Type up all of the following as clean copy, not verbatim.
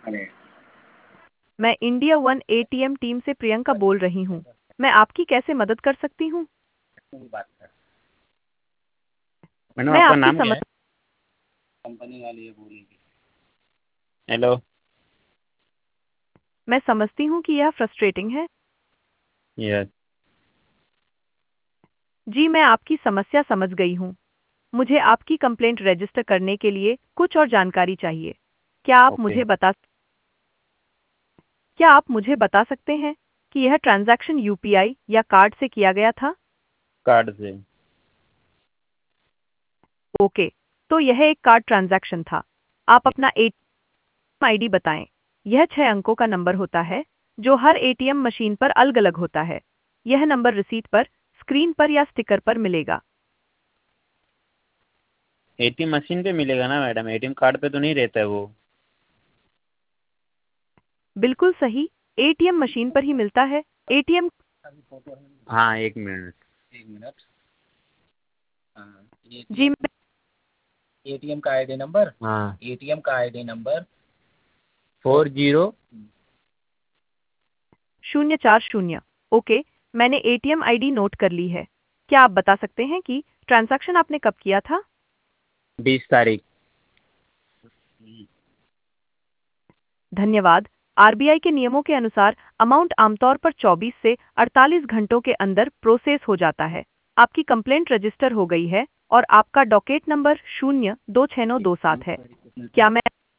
अरे मैं India one ATM team से प्रियंका बोल रही हूँ। मैं आपकी कैसे मदद कर सकती हूँ? पूरी बात कर। मैडम मैं आपका आपकी नाम क्या है? कंपनी वाली है बोलेगी। हेलो। मैं समझती हूँ कि यह फ्रस्ट्रेटिंग है। यस। जी, मैं आपकी समस्या समझ गई हूँ। मुझे आपकी कंप्लेंट रजिस्टर करने के लिए कुछ और जानकारी चाहिए। क्या आप ओके। मुझे बता क्या आप मुझे बता सकते हैं कि यह ट्रांजैक्शन यूपीआई या कार्ड से किया गया था? कार्ड से। ओके, तो यह एक कार्ड ट्रांजैक्शन था। आप अपना एटीएम आईडी बताएं। यह 6 अंकों का नंबर होता है जो हर एटीएम मशीन पर अलग-अलग होता है। यह नंबर रिसीट पर, स्क्रीन पर या स्टिकर पर मिलेगा। एटीएम मशीन पे मिलेगा ना मैडम, एटीएम कार्ड पे तो नहीं रहता है वो। बिल्कुल सही, एटीएम मशीन पर ही मिलता है। एटीएम हाँ, एक मिनट। एक मिनट। हाँ, जी, एटीएम एटीएम का आईडी नंबर। हाँ, एटीएम का आईडी नंबर 40। 040। ओके, मैंने एटीएम आईडी नोट कर ली है। क्या आप बता सकते हैं कि ट्रांजैक्शन आपने कब किया था? 20 तारीख। धन्यवाद। आरबीआई के नियमों के अनुसार अमाउंट आमतौर पर 24 से 48 घंटों के अंदर प्रोसेस हो जाता है। आपकी कंप्लेंट रजिस्टर हो गई है और आपका डॉकेट नंबर 026927 है। क्या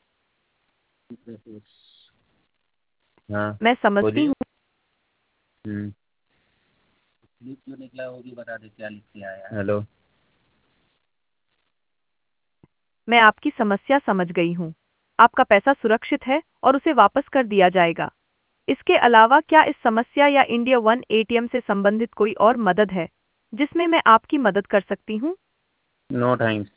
हाँ, मैं समझती बोलिए। हूँ? लिख जो निकला वो भी बता दे क्या लिख के आया। हेलो। मैं आपकी समस्या समझ गई हूँ। आपका पैसा सुरक्षित है और उसे वापस कर दिया जाएगा। इसके अलावा क्या इस समस्या या इंडिया वन एटीएम से संबंधित कोई और मदद है जिसमें मैं आपकी मदद कर सकती हूँ? No thanks.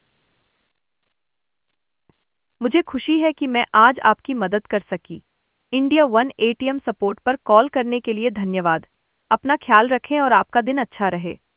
मुझे खुशी है कि मैं आज आपकी मदद कर सकी। इंडिया वन एटीएम सपोर्ट पर कॉल करने के लिए धन्यवाद। अपना ख्याल रखें और आपका दिन अच्छा रहे।